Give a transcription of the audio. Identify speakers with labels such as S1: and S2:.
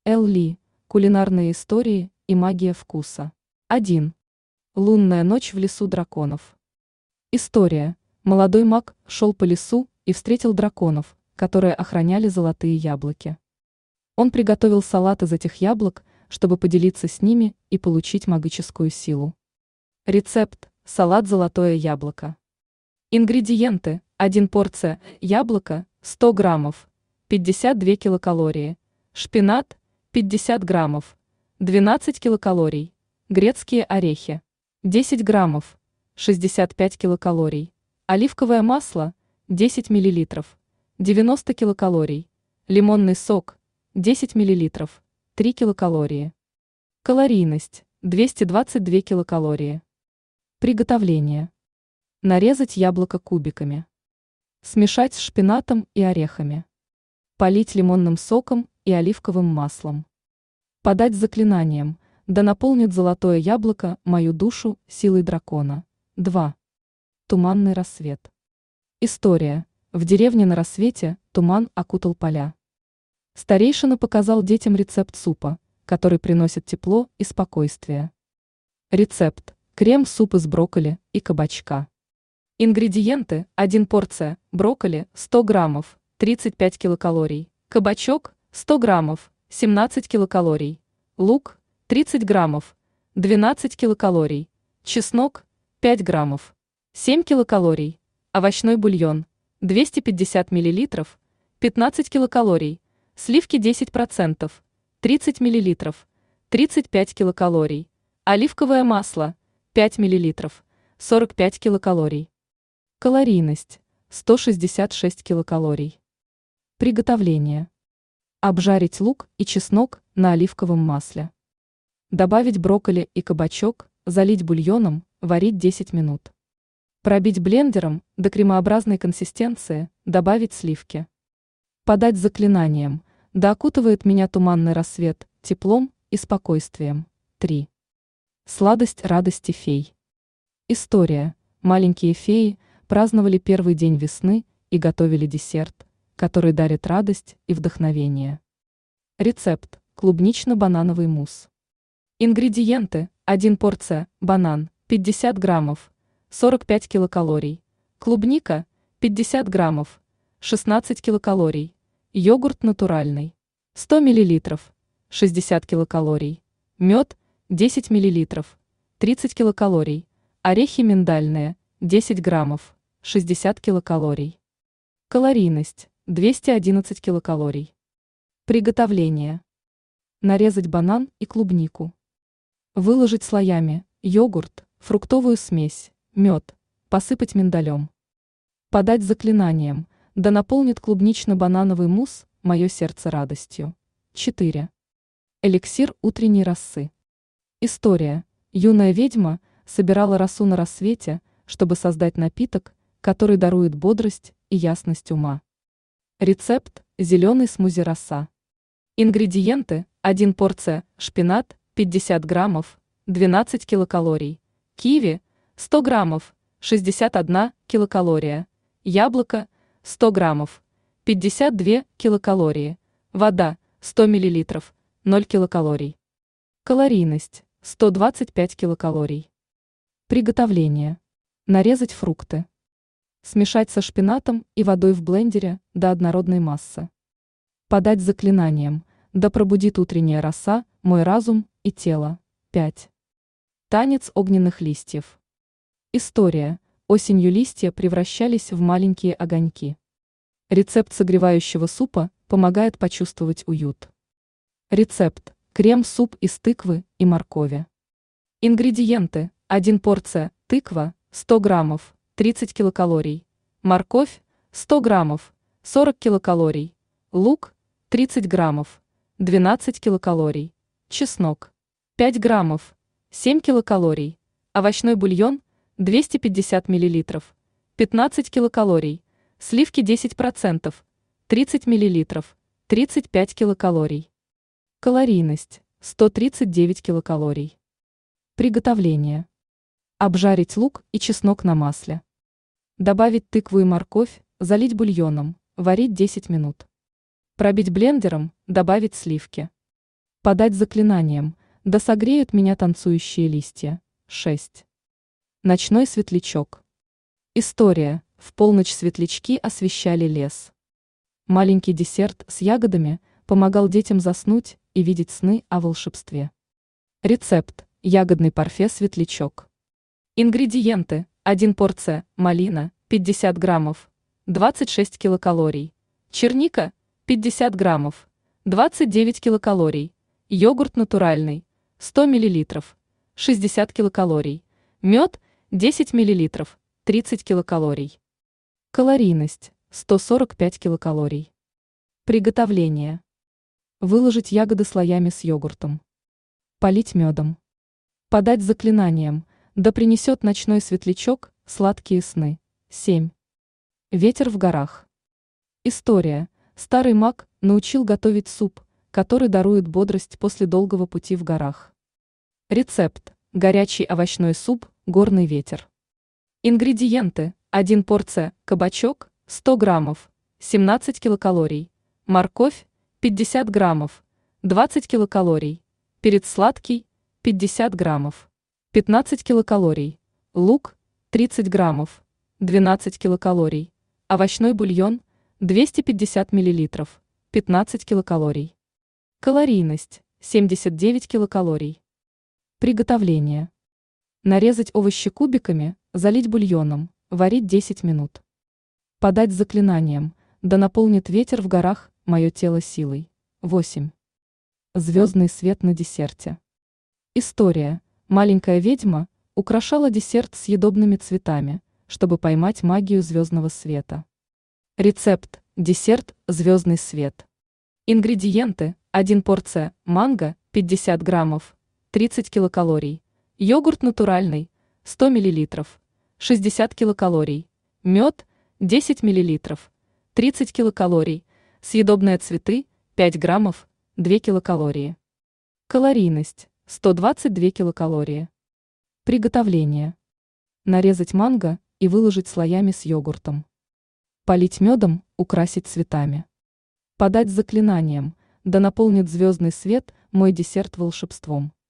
S1: Эл Ли. Кулинарные истории и магия вкуса. 1. Лунная ночь в лесу драконов. История. Молодой маг шел по лесу и встретил драконов, которые охраняли золотые яблоки. Он приготовил салат из этих яблок, чтобы поделиться с ними и получить магическую силу. Рецепт. Салат «Золотое яблоко». Ингредиенты. 1 порция яблоко, 100 граммов, 52 килокалории, шпинат, 50 граммов, 12 килокалорий, грецкие орехи, 10 граммов, 65 килокалорий, оливковое масло, 10 миллилитров, 90 килокалорий, лимонный сок, 10 миллилитров, 3 килокалории. Калорийность, 222 килокалории. Приготовление. Нарезать яблоко кубиками. Смешать с шпинатом и орехами. Полить лимонным соком и оливковым маслом. Подать заклинанием: да наполнит золотое яблоко мою душу силой дракона. 2. Туманный рассвет. История. В деревне на рассвете туман окутал поля. Старейшина показал детям рецепт супа, который приносит тепло и спокойствие. Рецепт. Крем-суп из брокколи и кабачка. Ингредиенты. 1 порция брокколи, 100 граммов, 35 килокалорий, кабачок, 100 граммов, 17 килокалорий, лук, 30 граммов, 12 килокалорий, чеснок, 5 граммов, 7 килокалорий, овощной бульон, 250 миллилитров, 15 килокалорий, сливки 10%, 30 миллилитров, 35 килокалорий, оливковое масло, 5 миллилитров, 45 килокалорий. Калорийность – 166 килокалорий. Приготовление. Обжарить лук и чеснок на оливковом масле. Добавить брокколи и кабачок, залить бульоном, варить 10 минут. Пробить блендером до кремообразной консистенции, добавить сливки. Подать заклинанием: да окутывает меня туманный рассвет теплом и спокойствием. 3. Сладость радости фей. История. Маленькие феи праздновали первый день весны и готовили десерт, который дарит радость и вдохновение. Рецепт. Клубнично-банановый мусс. Ингредиенты. 1 порция банан, 50 граммов, 45 килокалорий, клубника, 50 граммов, 16 килокалорий, йогурт натуральный, 100 миллилитров, 60 килокалорий, мед, 10 миллилитров, 30 килокалорий, орехи миндальные, 10 граммов, 60 килокалорий. Калорийность – 211 килокалорий. Приготовление. Нарезать банан и клубнику. Выложить слоями йогурт, фруктовую смесь, мед, посыпать миндалем. Подать заклинанием: да наполнит клубнично-банановый мусс мое сердце радостью. 4. Эликсир утренней росы. История. Юная ведьма собирала росу на рассвете, чтобы создать напиток, который дарует бодрость и ясность ума. Рецепт. Зеленый смузи-роса. Ингредиенты. 1 порция шпинат, 50 граммов, 12 килокалорий, киви, 100 граммов, 61 килокалория, яблоко, 100 граммов, 52 килокалории, вода, 100 миллилитров, 0 килокалорий. Калорийность – 125 килокалорий. Приготовление. Нарезать фрукты. Смешать со шпинатом и водой в блендере до однородной массы. Подать заклинанием: да пробудит утренняя роса мой разум и тело. 5. Танец огненных листьев. История. Осенью листья превращались в маленькие огоньки. Рецепт согревающего супа помогает почувствовать уют. Рецепт. Крем-суп из тыквы и моркови. Ингредиенты. 1 порция тыква, 100 граммов, 30 килокалорий, морковь, 100 граммов, 40 килокалорий, лук, 30 граммов, 12 килокалорий, чеснок, 5 граммов, 7 килокалорий, овощной бульон, 250 миллилитров, 15 килокалорий, сливки 10%, 30 миллилитров, 35 килокалорий. Калорийность – 139 килокалорий. Приготовление. Обжарить лук и чеснок на масле. Добавить тыкву и морковь, залить бульоном, варить 10 минут. Пробить блендером, добавить сливки. Подать заклинанием, да согреют меня танцующие листья. 6. Ночной светлячок. История. В полночь светлячки освещали лес. Маленький десерт с ягодами помогал детям заснуть и видеть сны о волшебстве. Рецепт. Ягодный парфе светлячок. Ингредиенты. 1 порция малина 50 граммов, 26 килокалорий. Черника 50 граммов, 29 килокалорий. Йогурт натуральный 100 миллилитров, 60 килокалорий. Мед 10 миллилитров, 30 килокалорий. Калорийность 145 килокалорий. Приготовление. Выложить ягоды слоями с йогуртом. Полить медом. Подать заклинанием, да принесет ночной светлячок сладкие сны. 7. Ветер в горах. История. Старый маг научил готовить суп, который дарует бодрость после долгого пути в горах. Рецепт. Горячий овощной суп «Горный ветер». Ингредиенты. 1 порция кабачок 100 граммов, 17 килокалорий. Морковь 50 граммов, 20 килокалорий. Перец сладкий 50 граммов, 15 килокалорий. Лук 30 граммов, 12 килокалорий. Овощной бульон 250 миллилитров, 15 килокалорий. Калорийность 79 килокалорий. Приготовление. Нарезать овощи кубиками, залить бульоном, варить 10 минут. Подать заклинанием, да наполнит ветер в горах мое тело силой. 8. Звездный свет на десерте. История. Маленькая ведьма украшала десерт съедобными цветами, чтобы поймать магию звездного света. Рецепт. Десерт «Звездный свет». Ингредиенты. 1 порция манго 50 граммов, 30 килокалорий. Йогурт натуральный 100 миллилитров, 60 килокалорий. Мед 10 миллилитров, 30 килокалорий. Съедобные цветы 5 граммов, 2 килокалории. Калорийность 122 килокалории. Приготовление. Нарезать манго и выложить слоями с йогуртом. Полить медом, украсить цветами. Подать заклинанием, да наполнит звездный свет мой десерт волшебством.